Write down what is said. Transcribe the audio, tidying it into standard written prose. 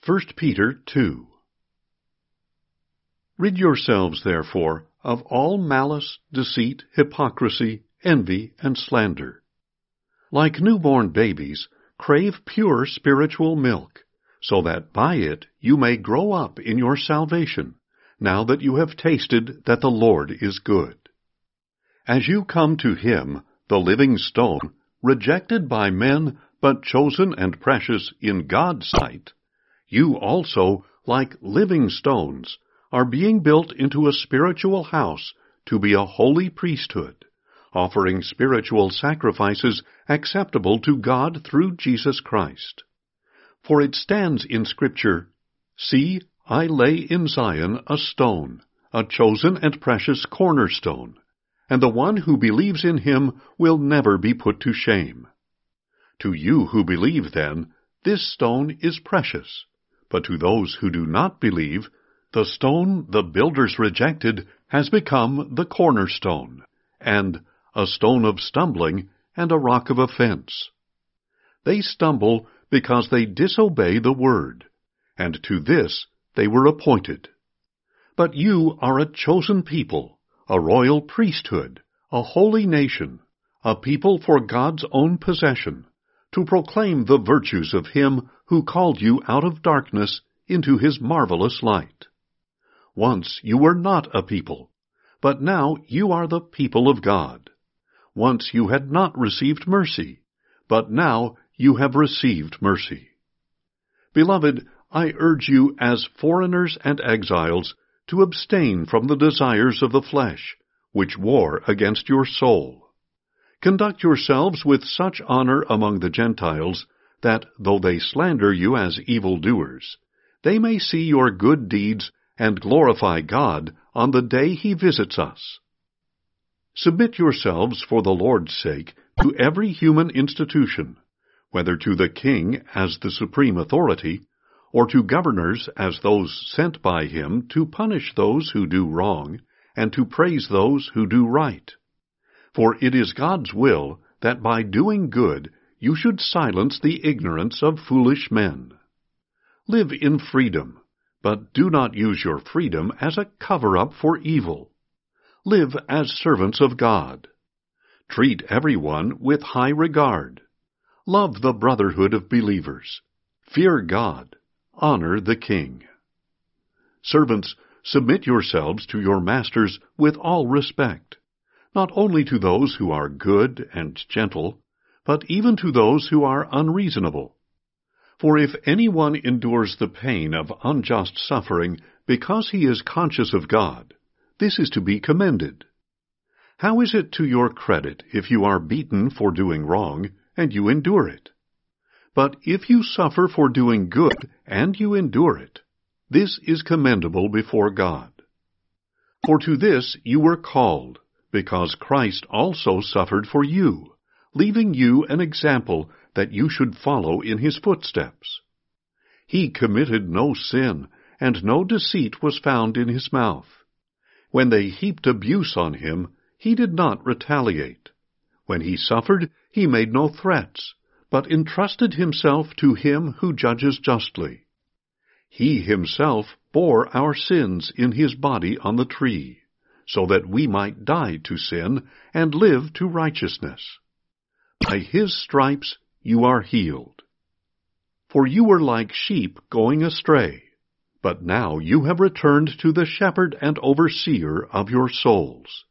1 Peter 2. Rid yourselves, therefore, of all malice, deceit, hypocrisy, envy, and slander. Like newborn babies, crave pure spiritual milk, so that by it you may grow up in your salvation, now that you have tasted that the Lord is good. As you come to Him, the living stone, rejected by men, but chosen and precious in God's sight, you also, like living stones, are being built into a spiritual house to be a holy priesthood, offering spiritual sacrifices acceptable to God through Jesus Christ. For it stands in Scripture, "See, I lay in Zion a stone, a chosen and precious cornerstone, and the one who believes in him will never be put to shame." To you who believe, then, this stone is precious, but to those who do not believe, the stone the builders rejected has become the cornerstone, and a stone of stumbling and a rock of offense. They stumble because they disobey the word, and to this they were appointed. But you are a chosen people, a royal priesthood, a holy nation, a people for God's own possession, to proclaim the virtues of Him who called you out of darkness into His marvelous light. Once you were not a people, but now you are the people of God. Once you had not received mercy, but now you have received mercy. Beloved, I urge you as foreigners and exiles to abstain from the desires of the flesh, which war against your soul. Conduct yourselves with such honor among the Gentiles, that, though they slander you as evildoers, they may see your good deeds and glorify God on the day He visits us. Submit yourselves for the Lord's sake to every human institution, whether to the king as the supreme authority, or to governors as those sent by him to punish those who do wrong, and to praise those who do right. For it is God's will that by doing good you should silence the ignorance of foolish men. Live in freedom, but do not use your freedom as a cover-up for evil. Live as servants of God. Treat everyone with high regard. Love the brotherhood of believers. Fear God. Honor the king. Servants, submit yourselves to your masters with all respect, not only to those who are good and gentle, but even to those who are unreasonable. For if anyone endures the pain of unjust suffering because he is conscious of God, this is to be commended. How is it to your credit if you are beaten for doing wrong, and you endure it? But if you suffer for doing good, and you endure it, this is commendable before God. For to this you were called, because Christ also suffered for you, leaving you an example that you should follow in His footsteps. He committed no sin, and no deceit was found in His mouth. When they heaped abuse on Him, He did not retaliate. When He suffered, He made no threats, but entrusted Himself to Him who judges justly. He Himself bore our sins in His body on the tree, so that we might die to sin and live to righteousness. By His stripes you are healed. For you were like sheep going astray, but now you have returned to the shepherd and overseer of your souls.